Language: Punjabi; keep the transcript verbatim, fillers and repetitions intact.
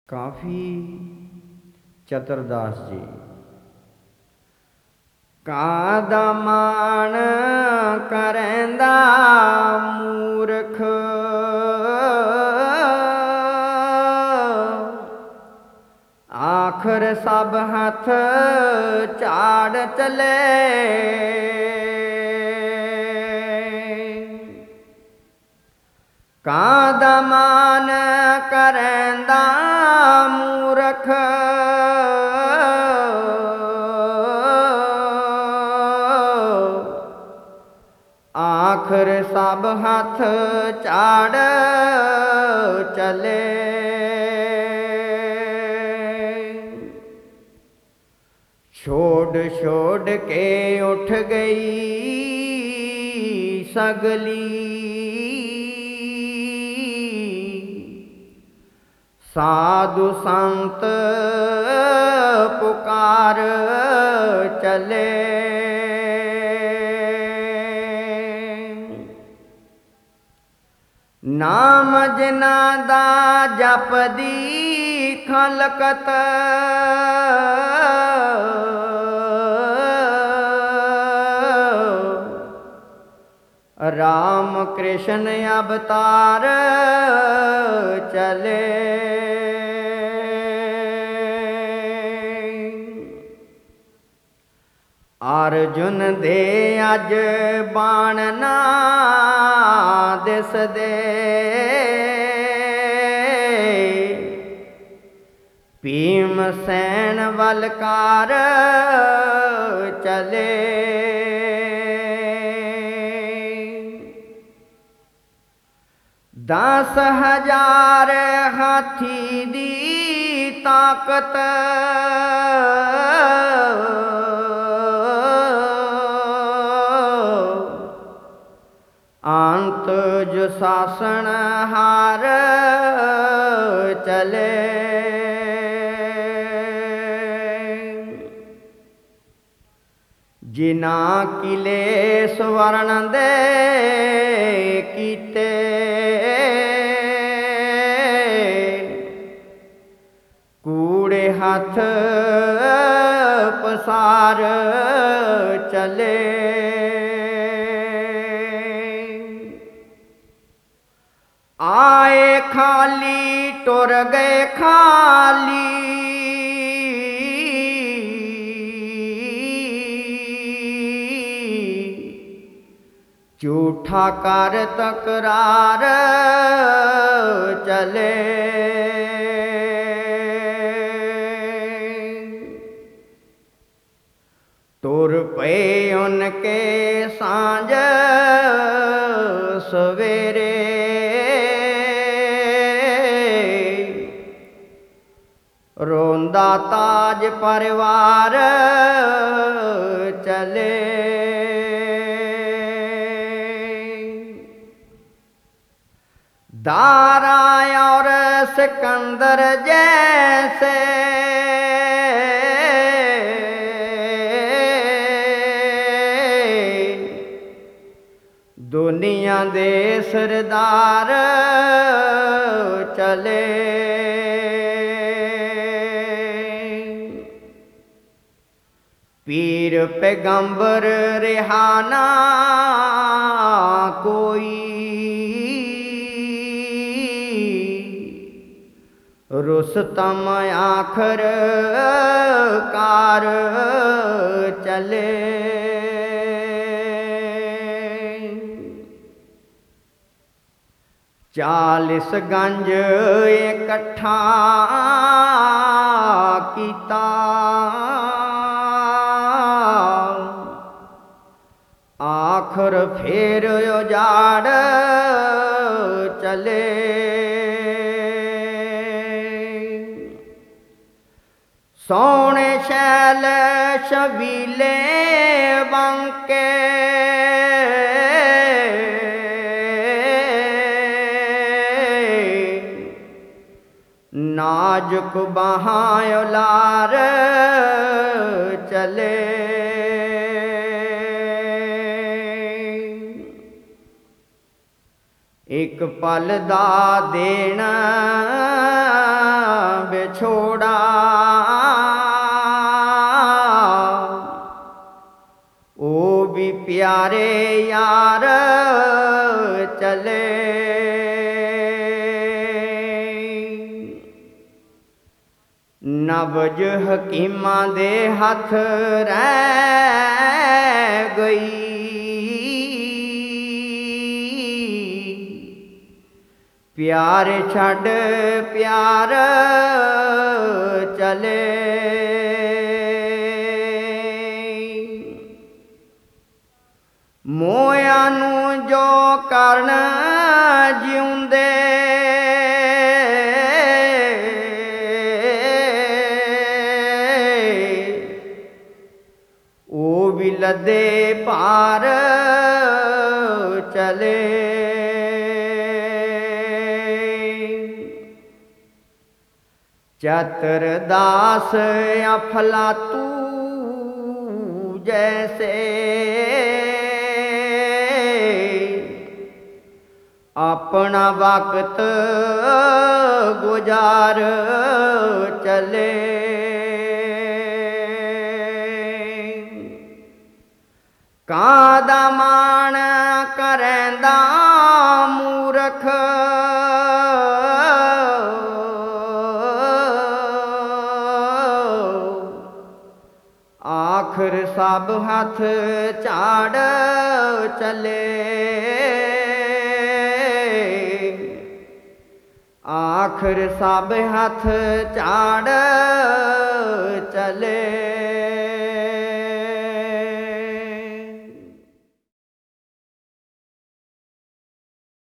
ਕਾਫੀ ਚਤੁਰਦਾਸ ਜੀ। ਕਾਹਦਾ ਮਾਣ ਕਰੈਂਦਾ ਮੂਰਖ, ਆਖਰ ਸਭ ਹੱਥ ਝਾੜ ਚਲੇ। ਕਾਹਦਾ ਮਾਣ ਕਰੈਂਦਾ ਮੂਰਖ, ਆਖਰ ਸਭ ਹੱਥ ਝਾੜ ਚਲੇ। ਛੋੜ ਛੋੜ ਕੇ ਉੱਠ ਗਈ ਸਗਲੀ, ਸਾਧੂ ਸੰਤ ਪੁਕਾਰ ਚਲੇ। ਨਾਮ ਜਿਨ੍ਹਾਂ ਦਾ ਜਪਦੀ ਖਲਕਤ, ਰਾਮ ਕ੍ਰਿਸ਼ਨ ਅਵਤਾਰ ਚਲੇ। ਅਰਜੁਨ ਦੇ ਅੱਜ ਬਾਣ ਨਾ ਦਿਸਦੇ, ਭੀਮ ਸੈਨ ਵਲਕਾਰ ਚਲੇ। ਦਸ ਹਜ਼ਾਰ ਹਾਥੀ ਦੀ ਤਾਕਤ, ਅੰਤ ਜੋ ਸਾਸਣ ਹਾਰ ਚਲੇ। ਜਿਨ੍ਹਾਂ ਕਿਲੇ ਸਵਰਨ ਦੇ ਕੀਤੇ, ਕੂੜੇ ਹੱਥ ਪਸਾਰ ਚਲੇ। ਆਏ ਖਾਲੀ ਟੁਰ ਗਏ ਖਾਲੀ, ਝੂਠਾ ਕਰ ਤਕਰਾਰ ਚਲੇ। ਤੁਰ ਪਏ ਉਨਕੇ ਸਾਂਝ ਸਵੇਰੇ, ਰੋਂਦਾ ਤਾਜ ਪਰਿਵਾਰ ਚਲੇ। दारा और सिकंदर जैसे, दुनिया दे सरदार चले। पीर पैगंबर रिहाना कोई, रुस्तम आखर कार चले। चालीस गंज इकट्ठा कीता, आखर फेर उजाड़ चले। सोने शैल शबीले बंके, नाजुक बहां लार चले। एक पल दा देना ਵਿਛੋੜਾ ਉਹ ਵੀ ਪਿਆਰੇ ਯਾਰ ਚਲੇ। ਨਬਜ ਹਕੀਮਾਂ ਦੇ ਹੱਥ ਰਹਿ ਗਈ, ਪਿਆਰ ਛੱਡ ਪਿਆਰ ਚਲੇ। ਮੋਇਆਂ ਨੂੰ ਜੋ ਕਰਨ ਜਿਉਂਦੇ ਉਹ ਵੀ ਲੱਦੇ ਭਾਰ ਚਲੇ। ਚਤਰ ਦਾਸ ਅਫਲਾਤੂ ਜੈਸੇ ਆਪਣਾ ਵਕਤ ਗੁਜ਼ਾਰ ਚਲੇ। ਕਾਂ ਦਾ ਮਾਣ ਕਰੈਂਦਾ ਮੂਰਖ ਆਖਰ ਸਭ ਹੱਥ ਝਾੜ ਚਲੇ। ਆਖਰ ਸਭ ਹੱਥ ਝਾੜ ਚਲੇ।